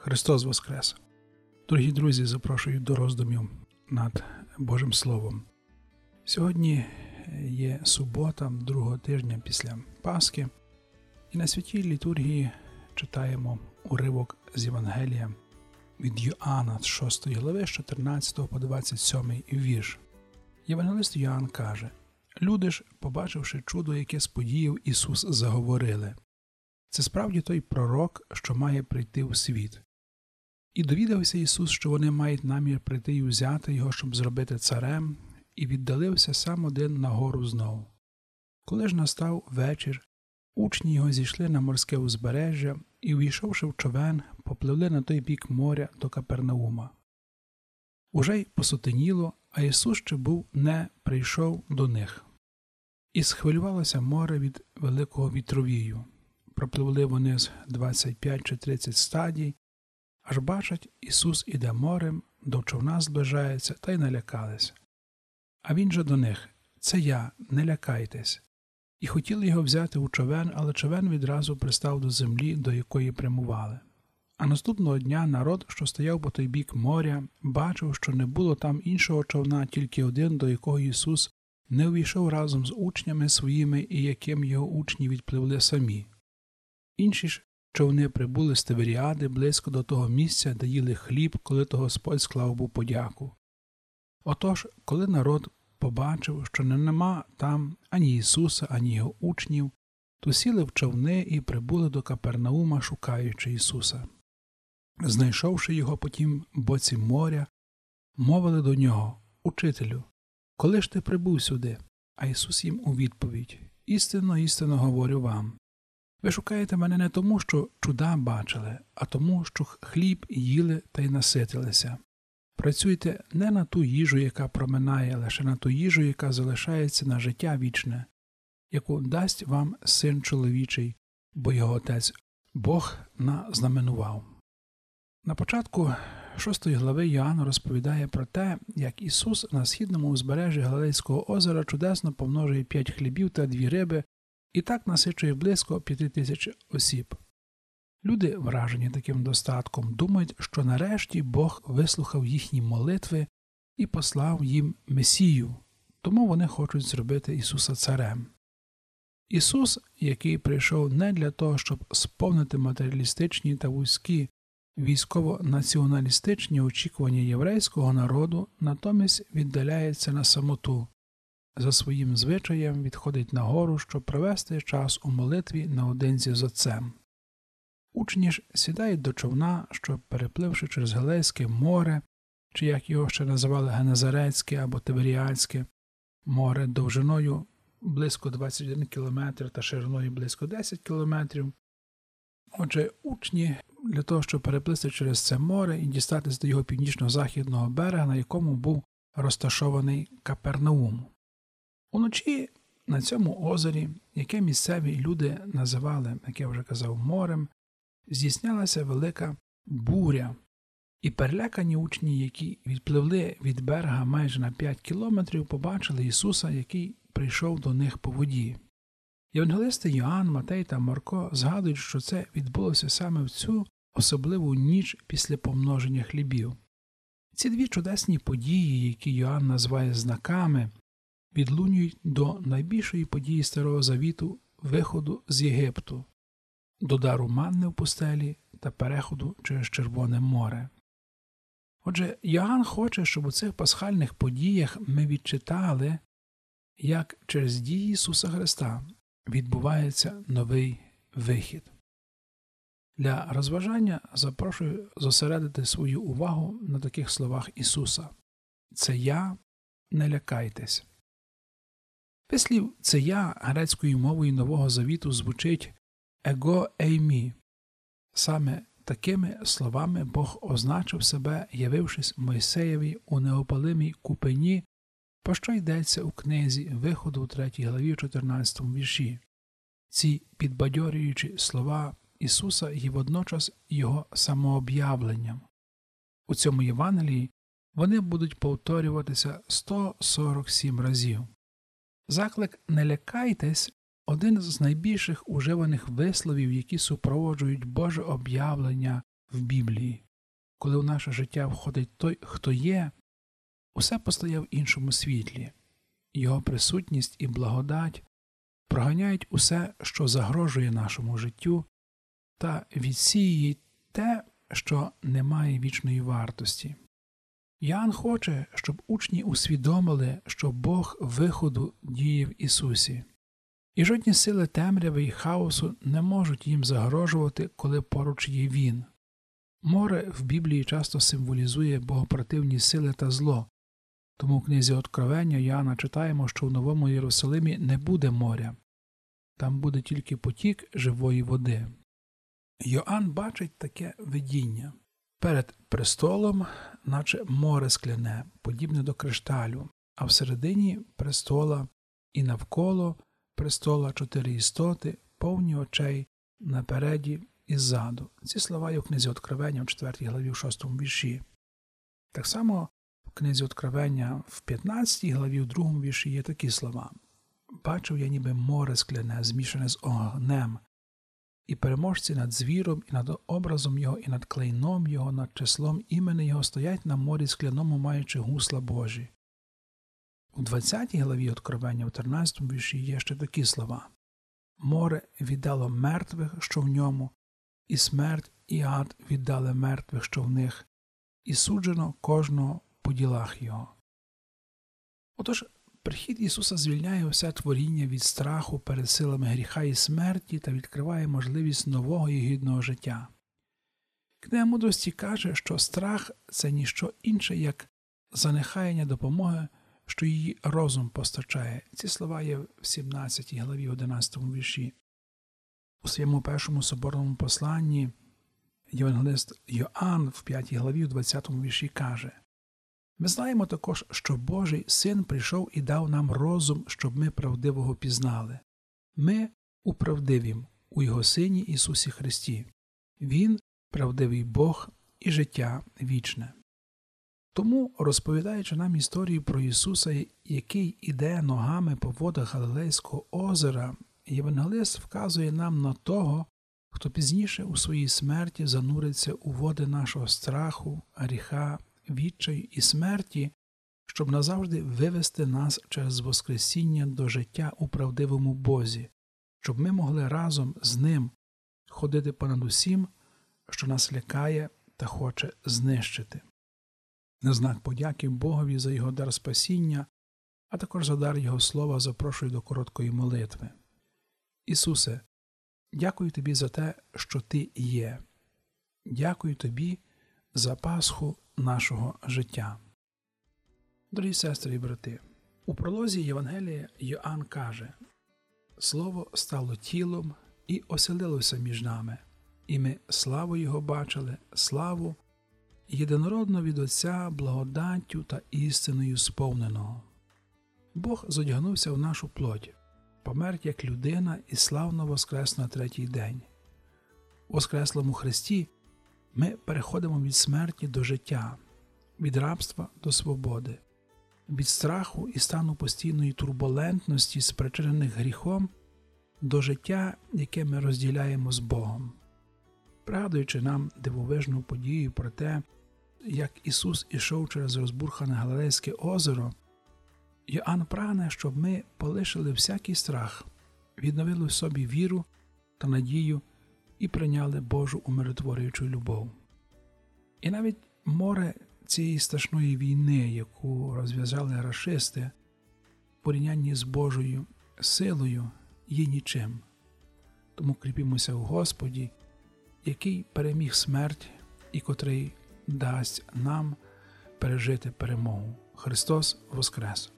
Христос Воскрес! Дорогі друзі, запрошую до роздумів над Божим Словом. Сьогодні є субота, другого тижня після Пасхи, і на святій літургії читаємо уривок з Євангелія від Йоанна з 6 глави, з 14 по 27 вірш. Євангелист Йоанн каже: «Люди ж, побачивши чудо, яке сподіяв Ісус, заговорили: це справді той пророк, що має прийти у світ. І довідався Ісус, що вони мають намір прийти і взяти його, щоб зробити царем, і віддалився сам один на гору знову. Коли ж настав вечір, учні його зійшли на морське узбережжя і, увійшовши в човен, попливли на той бік моря до Капернаума. Уже й посутеніло, а Ісус ще був не прийшов до них. І схвилювалося море від великого вітровію. Пропливли вони з 25 чи 30 стадій, аж бачать, Ісус іде морем, до човна зближається, та й налякалися. А він же до них: це я, не лякайтесь. І хотіли його взяти у човен, але човен відразу пристав до землі, до якої прямували. А наступного дня народ, що стояв по той бік моря, бачив, що не було там іншого човна, тільки один, до якого Ісус не увійшов разом з учнями своїми, і яким його учні відпливли самі. Інші ж човни прибули з Тиверіади близько до того місця, де їли хліб, коли то Господь склав був подяку. Отож, коли народ побачив, що нема там ані Ісуса, ані його учнів, то сіли в човни і прибули до Капернаума, шукаючи Ісуса. Знайшовши його по тім боці моря, мовили до нього: «Учителю, коли ж ти прибув сюди?» А Ісус їм у відповідь: «Істинно, істинно говорю вам. Ви шукаєте мене не тому, що чуда бачили, а тому, що хліб їли та й наситилися. Працюйте не на ту їжу, яка проминає, а лише на ту їжу, яка залишається на життя вічне, яку дасть вам Син чоловічий, бо його Отець Бог назнаменував». На початку 6 глави Йоанн розповідає про те, як Ісус на східному узбережжі Галилейського озера чудесно помножує 5 хлібів та 2 риби і так насичує близько 5000 осіб. Люди, вражені таким достатком, думають, що нарешті Бог вислухав їхні молитви і послав їм Месію, тому вони хочуть зробити Ісуса царем. Ісус, який прийшов не для того, щоб сповнити матеріалістичні та вузькі військово-націоналістичні очікування єврейського народу, натомість віддаляється на самоту. За своїм звичаєм відходить на гору, щоб провести час у молитві наодинці з Отцем. Учні ж сідають до човна, щоб, перепливши через Галилейське море, чи як його ще називали Генезарецьке або Тиверіадське море, довжиною близько 21 кілометр та шириною близько 10 кілометрів. Отже, учні для того, щоб переплисти через це море і дістатися до його північно-західного берега, на якому був розташований Капернаум. Уночі на цьому озері, яке місцеві люди називали, як я вже казав, морем, здійснялася велика буря, і перелякані учні, які відпливли від берега майже на 5 кілометрів, побачили Ісуса, який прийшов до них по воді. Євангелисти Йоанн, Матей та Марко згадують, що це відбулося саме в цю особливу ніч після помноження хлібів. Ці дві чудесні події, які Йоанн називає знаками, відлунюють до найбільшої події Старого Завіту – виходу з Єгипту, до дару манни в пустелі та переходу через Червоне море. Отже, Йоанн хоче, щоб у цих пасхальних подіях ми відчитали, як через дії Ісуса Христа відбувається новий вихід. Для розважання запрошую зосередити свою увагу на таких словах Ісуса: «Це я, не лякайтесь». Вислів «це я» грецькою мовою Нового Завіту звучить «его еймі». Саме такими словами Бог означив себе, явившись Мойсеєві у неопалимій купині, про що йдеться у книзі Виходу у 3 главі 14 вірші. Ці підбадьорюючі слова Ісуса є водночас Його самооб'явленням. У цьому Євангелії вони будуть повторюватися 147 разів. Заклик «не лякайтесь» – один з найбільших уживаних висловів, які супроводжують Боже об'явлення в Біблії, коли в наше життя входить той, хто є, усе постає в іншому світлі. Його присутність і благодать проганяють усе, що загрожує нашому життю, та відсіюють те, що не має вічної вартості. Іоанн хоче, щоб учні усвідомили, що Бог виходу діє в Ісусі. І жодні сили темряви і хаосу не можуть їм загрожувати, коли поруч є Він. Море в Біблії часто символізує богопротивні сили та зло, тому в книзі Откровення Іоанна читаємо, що в Новому Єрусалимі не буде моря. Там буде тільки потік живої води. Йоанн бачить таке видіння. Перед престолом, наче море скляне, подібне до кришталю, а всередині престола і навколо престола 4 істоти, повні очей напереді і ззаду. Ці слова є в книзі Откровення в 4 главі в 6 вірші. Так само в книзі Откровення в 15 главі в 2 вірші є такі слова. «Бачив я ніби море скляне, змішане з огнем, і переможці над звіром, і над образом його, і над клейном його, над числом імени його стоять на морі скляному, маючи гусла Божі». У 20 главі Откровення в 13 вірші є ще такі слова. «Море віддало мертвих, що в ньому, і смерть, і ад віддали мертвих, що в них, і суджено кожного по ділах його». Отож, прихід Ісуса звільняє усе творіння від страху перед силами гріха і смерті та відкриває можливість нового і гідного життя. Книга мудрості каже, що страх – це ніщо інше, як занехаяння допомоги, що її розум постачає. Ці слова є в 17 главі 11 вірші. У своєму першому соборному посланні євангелист Йоанн в 5 главі 20 вірші каже: «Ми знаємо також, що Божий Син прийшов і дав нам розум, щоб ми правдивого пізнали. Ми у правдивім, у Його Сині Ісусі Христі. Він – правдивий Бог і життя вічне». Тому, розповідаючи нам історію про Ісуса, який іде ногами по водах Галилейського озера, євангелист вказує нам на того, хто пізніше у своїй смерті зануриться у води нашого страху, гріха, відчаю і смерті, щоб назавжди вивести нас через Воскресіння до життя у правдивому Бозі, щоб ми могли разом з Ним ходити понад усім, що нас лякає та хоче знищити. На знак подяки Богові за Його дар спасіння, а також за дар Його слова запрошую до короткої молитви. Ісусе, дякую Тобі за те, що Ти є. Дякую Тобі за Пасху нашого життя. Дорогі сестри і брати, у пролозі Євангелія Йоанн каже: «Слово стало тілом і оселилося між нами, і ми славу Його бачили, славу єдинородного від Отця, благодаттю та істиною сповненого». Бог зодягнувся в нашу плоть, помер як людина і славно воскрес на третій день. У воскреслому Христі ми переходимо від смерті до життя, від рабства до свободи, від страху і стану постійної турбулентності, спричинених гріхом, до життя, яке ми розділяємо з Богом. Пригадуючи нам дивовижну подію про те, як Ісус ішов через розбурхане Галилейське озеро, Йоанн прагне, щоб ми полишили всякий страх, відновили в собі віру та надію і прийняли Божу умиротворюючу любов. І навіть море цієї страшної війни, яку розв'язали рашисти, в порівнянні з Божою силою, є нічим. Тому кріпімося в Господі, який переміг смерть і котрий дасть нам пережити перемогу. Христос воскрес!